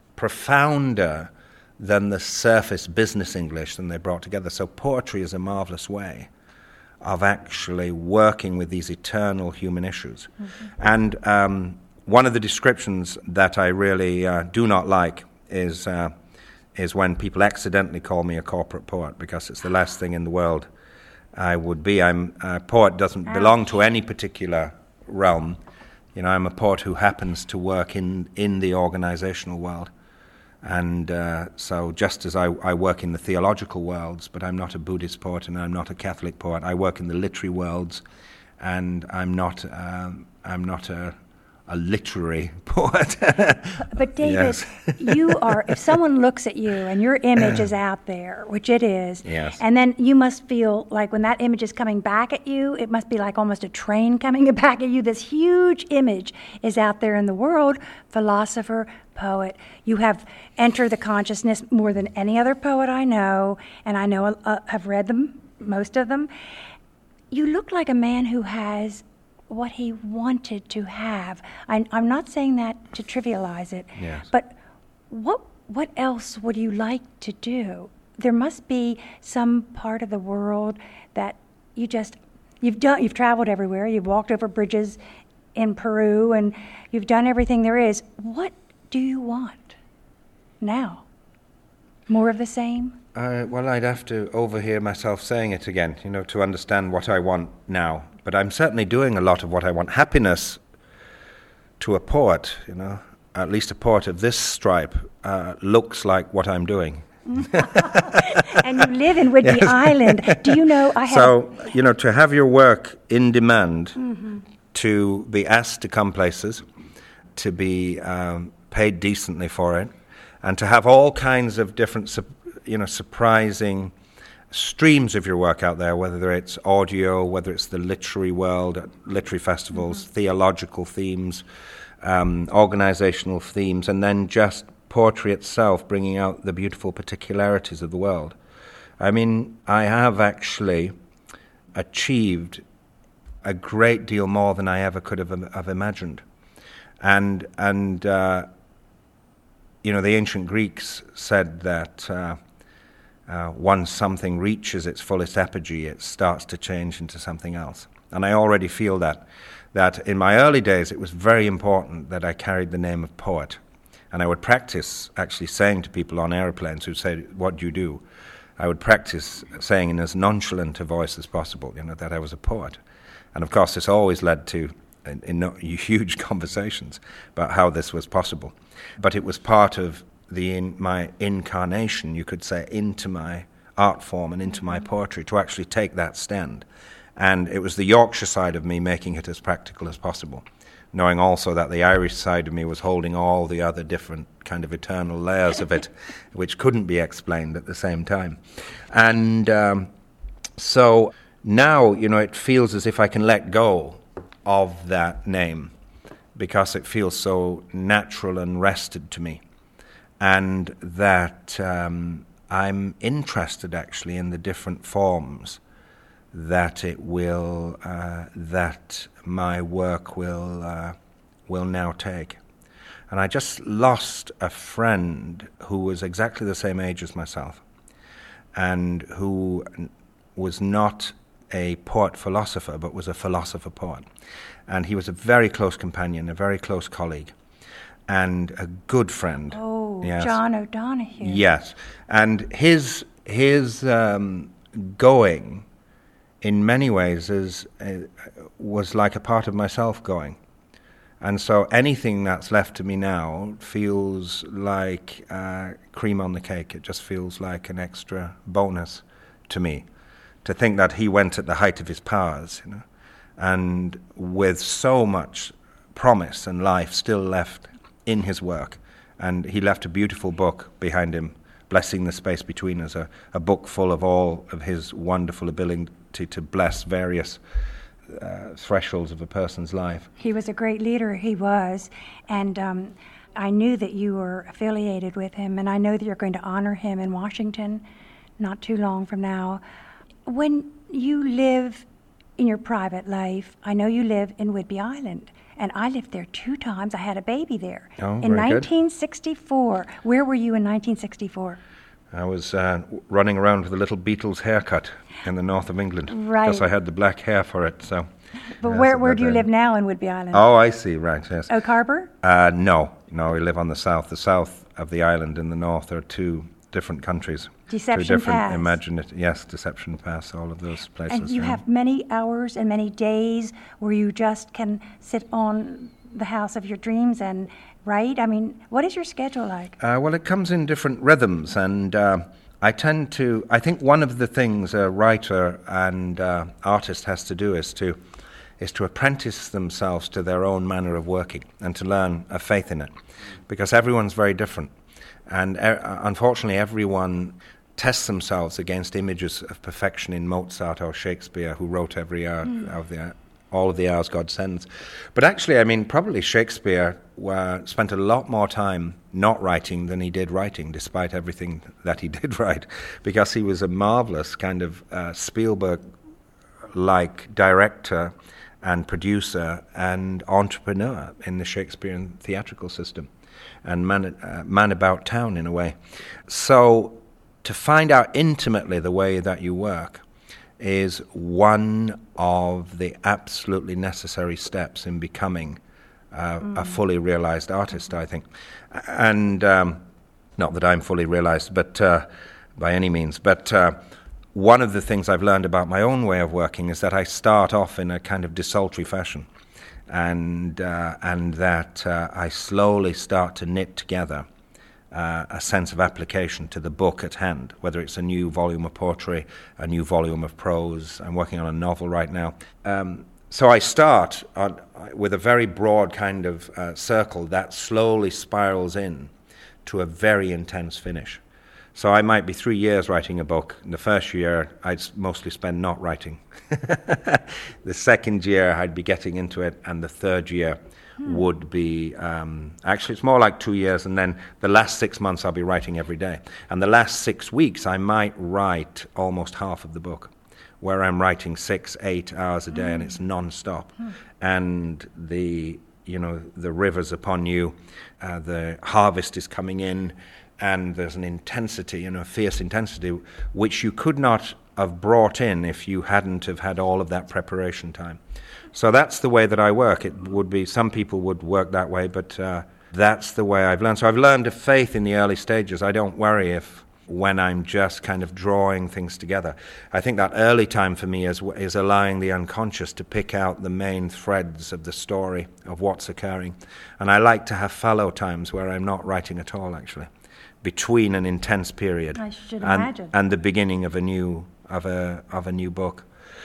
profounder than the surface business English than they brought together. So poetry is a marvelous way of actually working with these eternal human issues. Mm-hmm. And um, one of the descriptions that I really uh, do not like is uh, is when people accidentally call me a corporate poet, because it's the last thing in the world I would be. I'm a poet doesn't Ouch. belong to any particular realm. You know, I'm a poet who happens to work in, in the organizational world. And uh, so just as I, I work in the theological worlds, but I'm not a Buddhist poet and I'm not a Catholic poet, I work in the literary worlds, and I'm not um, I'm not a, a literary poet. But David, yes. you are, if someone looks at you and your image is out there, which it is, yes. and then you must feel like when that image is coming back at you, it must be like almost a train coming back at you. This huge image is out there in the world, philosopher, poet. You have entered the consciousness more than any other poet I know, and I know uh, I've read them, most of them. You look like a man who has what he wanted to have. I, I'm not saying that to trivialize it, yes. but what what else would you like to do? There must be some part of the world that you just you've done. You've traveled everywhere. You've walked over bridges in Peru, and you've done everything there is. What do you want now? More of the same? Uh, well, I'd have to overhear myself saying it again, you know, to understand what I want now. But I'm certainly doing a lot of what I want. Happiness, to a poet, you know, at least a poet of this stripe, uh, looks like what I'm doing. And you live in Whidbey yes. Island. Do you know I have... So, you know, to have your work in demand, mm-hmm. to be asked to come places, to be um, paid decently for it, and to have all kinds of different, you know, surprising streams of your work out there, whether it's audio, whether it's the literary world, literary festivals, mm-hmm. theological themes, um, organizational themes, and then just poetry itself, bringing out the beautiful particularities of the world. I mean, I have actually achieved a great deal more than I ever could have, have imagined. And, and uh, you know, the ancient Greeks said that uh, uh, once something reaches its fullest apogee, it starts to change into something else. And I already feel that, that in my early days, it was very important that I carried the name of poet. And I would practice actually saying to people on airplanes who say, "What do you do?" I would practice saying in as nonchalant a voice as possible, you know, that I was a poet. And of course, this always led to in, in huge conversations about how this was possible. But it was part of the in, my incarnation, you could say, into my art form and into my poetry, to actually take that stand. And it was the Yorkshire side of me making it as practical as possible, knowing also that the Irish side of me was holding all the other different kind of eternal layers of it, which couldn't be explained at the same time. And um, so now, you know, it feels as if I can let go of that name, because it feels so natural and rested to me. And that um, I'm interested actually in the different forms that it will, uh, that my work will uh, will now take. And I just lost a friend who was exactly the same age as myself, and who was not a poet-philosopher, but was a philosopher-poet. And he was a very close companion, a very close colleague, and a good friend. Oh, yes. John O'Donohue. Yes. And his, his um, going, in many ways, is, uh, was like a part of myself going. And so anything that's left to me now feels like uh, cream on the cake. It just feels like an extra bonus to me. To think that he went at the height of his powers, you know, and with so much promise and life still left in his work. And he left a beautiful book behind him, Blessing the Space Between Us, a, a book full of all of his wonderful ability to bless various uh, thresholds of a person's life. He was a great leader, he was. And um, I knew that you were affiliated with him, and I know that you're going to honor him in Washington not too long from now. When you live in your private life, I know you live in Whidbey Island, and I lived there two times. I had a baby there. Oh, in very nineteen sixty-four. Good. Where were you in nineteen sixty-four? I was uh, running around with a little Beatles haircut in the north of England. Right. Because I had the black hair for it, so... But yes, where, where do you uh, live now in Whidbey Island? Oh, I see, right, yes. Oak Harbor? Uh, no, no, we live on the south. The south of the island and the north are two different countries. Deception two different Pass. Imagine-it, yes, Deception Pass, all of those places. And you yeah. have many hours and many days where you just can sit on the house of your dreams and write? I mean, what is your schedule like? Uh, well, it comes in different rhythms, and uh, I tend to, I think one of the things a writer and uh, artist has to do is to is to apprentice themselves to their own manner of working and to learn a faith in it, because everyone's very different. And uh, unfortunately, everyone tests themselves against images of perfection in Mozart or Shakespeare, who wrote every hour mm. of the all of the hours God sends. But actually, I mean, probably Shakespeare uh, spent a lot more time not writing than he did writing, despite everything that he did write, because he was a marvelous kind of uh, Spielberg-like director and producer and entrepreneur in the Shakespearean theatrical system, and man, uh, man about town in a way. So to find out intimately the way that you work is one of the absolutely necessary steps in becoming uh, mm. a fully realized artist, I think. And um, not that I'm fully realized, but uh, by any means, but uh, one of the things I've learned about my own way of working is that I start off in a kind of desultory fashion, and uh, and that uh, I slowly start to knit together uh, a sense of application to the book at hand, whether it's a new volume of poetry, a new volume of prose. I'm working on a novel right now. Um, so I start on, with a very broad kind of uh, circle that slowly spirals in to a very intense finish. So I might be three years writing a book. In the first year, I'd mostly spend not writing. The second year, I'd be getting into it, and the third year hmm. would be... Um, actually, it's more like two years, and then the last six months, I'll be writing every day. And the last six weeks, I might write almost half of the book, where I'm writing six, eight hours a day, hmm. and it's non-stop. Hmm. And the, you know, the river's upon you, uh, the harvest is coming in, and there's an intensity, you know, a fierce intensity, which you could not have brought in if you hadn't have had all of that preparation time. So that's the way that I work. It would be, some people would work that way, but uh, that's the way I've learned. So I've learned a faith in the early stages. I don't worry if, when I'm just kind of drawing things together. I think that early time for me is, is allowing the unconscious to pick out the main threads of the story, of what's occurring. And I like to have fallow times where I'm not writing at all, actually, between an intense period I should and, imagine. and the beginning of a new of a of a new book.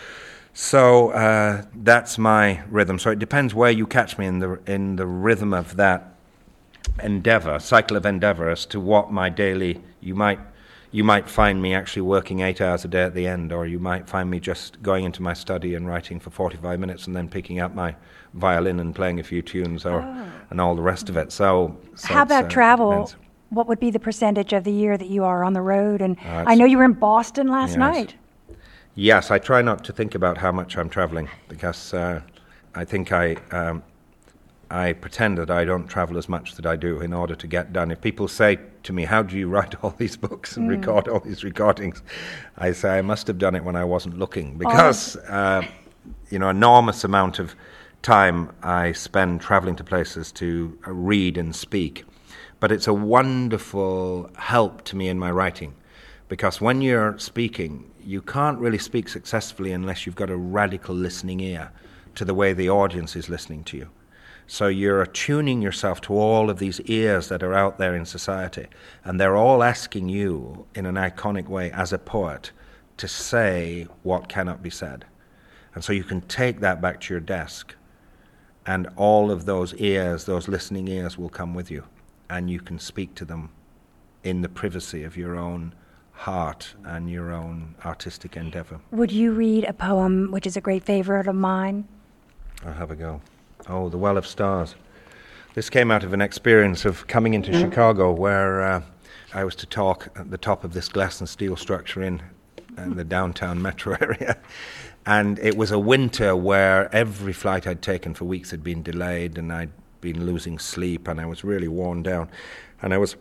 So uh, that's my rhythm. So it depends where you catch me in the in the rhythm of that endeavor, cycle of endeavor, as to what my daily. You might you might find me actually working eight hours a day at the end, or you might find me just going into my study and writing for forty-five minutes, and then picking up my violin and playing a few tunes, or oh. and all the rest of it. So, so how about uh, travel? Depends. What would be the percentage of the year that you are on the road? And uh, I know you were in Boston last yes. night. Yes, I try not to think about how much I'm traveling, because uh, I think I um, I pretend that I don't travel as much that I do in order to get done. If people say to me, how do you write all these books and mm. record all these recordings? I say I must have done it when I wasn't looking, because oh. uh, you know, enormous amount of time I spend traveling to places to uh, read and speak. But it's a wonderful help to me in my writing, because when you're speaking, you can't really speak successfully unless you've got a radical listening ear to the way the audience is listening to you. So you're attuning yourself to all of these ears that are out there in society, and they're all asking you in an iconic way as a poet to say what cannot be said. And so you can take that back to your desk, and all of those ears, those listening ears, will come with you, and you can speak to them in the privacy of your own heart and your own artistic endeavor. Would you read a poem which is a great favorite of mine? I'll have a go. Oh, The Well of Stars. This came out of an experience of coming into Chicago, where uh, I was to talk at the top of this glass and steel structure in, in the downtown metro area. And it was a winter where every flight I'd taken for weeks had been delayed, and I'd been losing sleep, and I was really worn down. And I was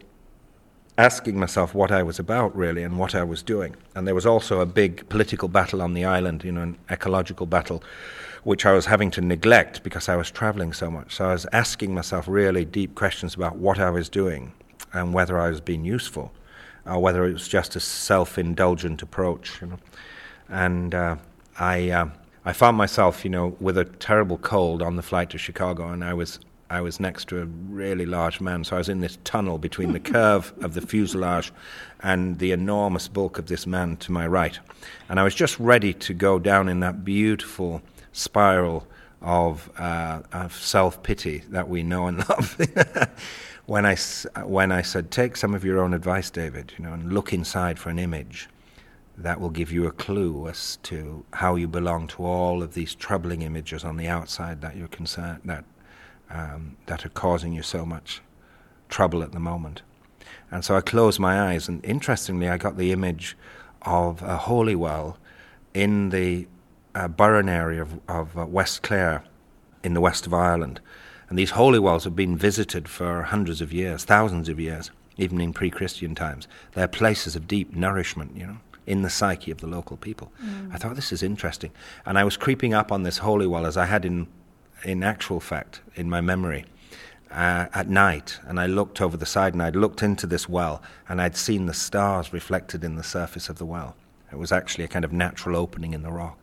asking myself what I was about, really, and what I was doing. And there was also a big political battle on the island, you know, an ecological battle, which I was having to neglect because I was traveling so much. So I was asking myself really deep questions about what I was doing and whether I was being useful, or whether it was just a self-indulgent approach, you know. And uh, I uh, I found myself, you know, with a terrible cold on the flight to Chicago, and I was I was next to a really large man, so I was in this tunnel between the curve of the fuselage and the enormous bulk of this man to my right. And I was just ready to go down in that beautiful spiral of, uh, of self-pity that we know and love. when I, when I said, take some of your own advice, David, you know, and look inside for an image that will give you a clue as to how you belong to all of these troubling images on the outside that you're concerned, that Um, that are causing you so much trouble at the moment. And so I closed my eyes, and interestingly I got the image of a holy well in the uh, Burren area of, of uh, West Clare in the west of Ireland. And these holy wells have been visited for hundreds of years, thousands of years, even in pre-Christian times. They're places of deep nourishment, you know, in the psyche of the local people. Mm. I thought, this is interesting. And I was creeping up on this holy well, as I had in in actual fact, in my memory, uh, at night, and I looked over the side, and I'd looked into this well, and I'd seen the stars reflected in the surface of the well. It was actually a kind of natural opening in the rock.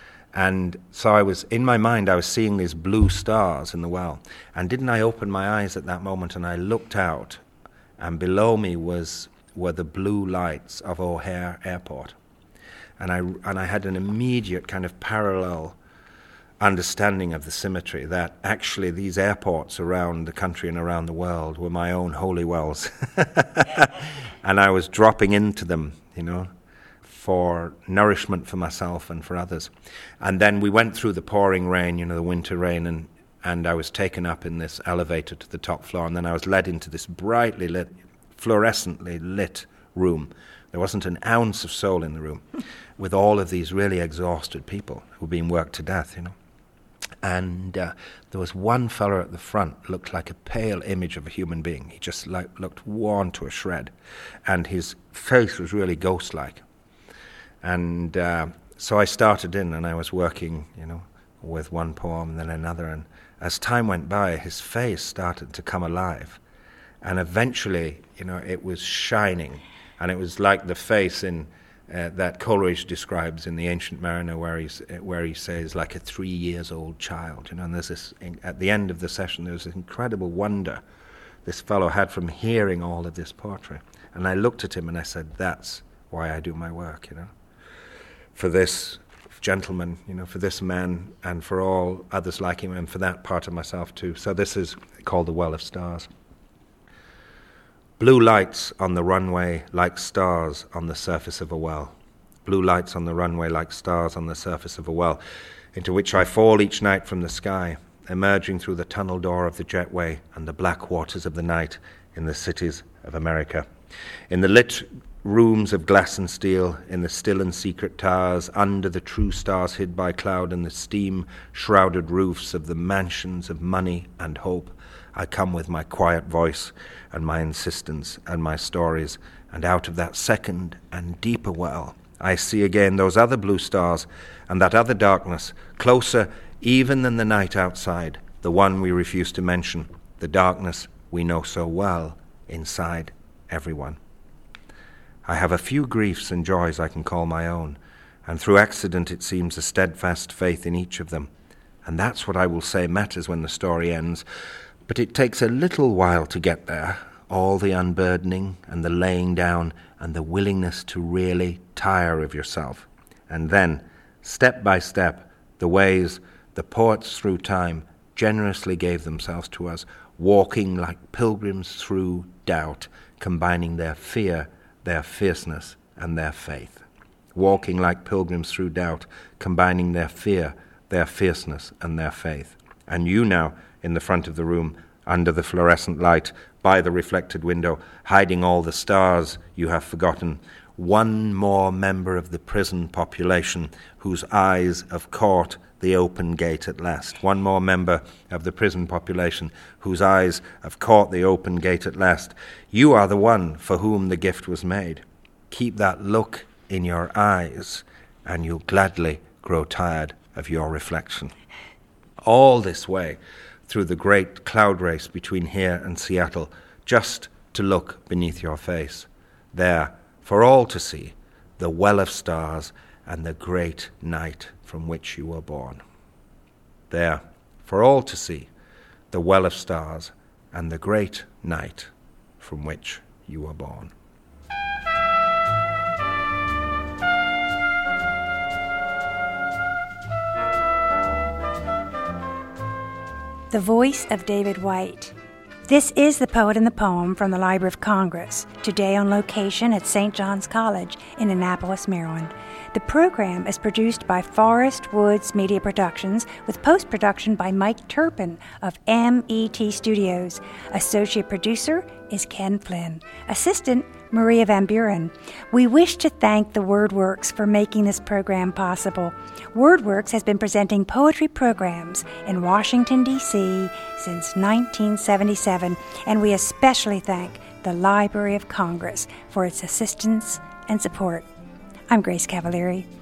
And so I was, in my mind, I was seeing these blue stars in the well. And didn't I open my eyes at that moment, and I looked out, and below me was were the blue lights of O'Hare Airport. And I, and I had an immediate kind of parallel understanding of the symmetry, that actually these airports around the country and around the world were my own holy wells. And I was dropping into them, you know, for nourishment for myself and for others. And then we went through the pouring rain, you know, the winter rain, and, and I was taken up in this elevator to the top floor, and then I was led into this brightly lit, fluorescently lit room. There wasn't an ounce of soul in the room, with all of these really exhausted people who were being worked to death, you know. And uh, there was one fellow at the front, looked like a pale image of a human being. He just like, looked worn to a shred, and his face was really ghost-like. And uh, so I started in, and I was working, you know, with one poem and then another, and as time went by, his face started to come alive, and eventually, you know, it was shining, and it was like the face in Uh, that Coleridge describes in The Ancient Mariner, where he's where he says, like a three years old child, you know. And there's this, at the end of the session, there was this incredible wonder this fellow had from hearing all of this poetry. And I looked at him and I said, that's why I do my work, you know, for this gentleman, you know, for this man, and for all others like him, and for that part of myself too. So this is called The Well of Stars. Blue lights on the runway like stars on the surface of a well. Blue lights on the runway like stars on the surface of a well, into which I fall each night from the sky, emerging through the tunnel door of the jetway and the black waters of the night in the cities of America. In the lit rooms of glass and steel, in the still and secret towers, under the true stars hid by cloud and the steam-shrouded roofs of the mansions of money and hope, I come with my quiet voice and my insistence and my stories, and out of that second and deeper well, I see again those other blue stars and that other darkness, closer even than the night outside, the one we refuse to mention, the darkness we know so well inside everyone. I have a few griefs and joys I can call my own, and through accident it seems a steadfast faith in each of them, And that's what I will say matters when the story ends. But it takes a little while to get there, all the unburdening and the laying down and the willingness to really tire of yourself. And then, step by step, the ways the poets through time generously gave themselves to us, walking like pilgrims through doubt, combining their fear, their fierceness, and their faith. Walking like pilgrims through doubt, combining their fear, their fierceness, and their faith. And you now, in the front of the room, under the fluorescent light, by the reflected window, hiding all the stars you have forgotten, one more member of the prison population whose eyes have caught the open gate at last. One more member of the prison population whose eyes have caught the open gate at last. You are the one for whom the gift was made. Keep that look in your eyes, and you'll gladly grow tired of your reflection. All this way, through the great cloud race between here and Seattle, just to look beneath your face. There, for all to see, the well of stars and the great night from which you were born. There, for all to see, the well of stars and the great night from which you were born. The voice of David Whyte. This is The Poet and the Poem from the Library of Congress, today on location at Saint John's College in Annapolis, Maryland. The program is produced by Forest Woods Media Productions with post-production by Mike Turpin of M E T Studios. Associate producer is Ken Flynn. Assistant, Maria Van Buren. We wish to thank the WordWorks for making this program possible. WordWorks has been presenting poetry programs in Washington, D C since nineteen seventy-seven, and we especially thank the Library of Congress for its assistance and support. I'm Grace Cavalieri.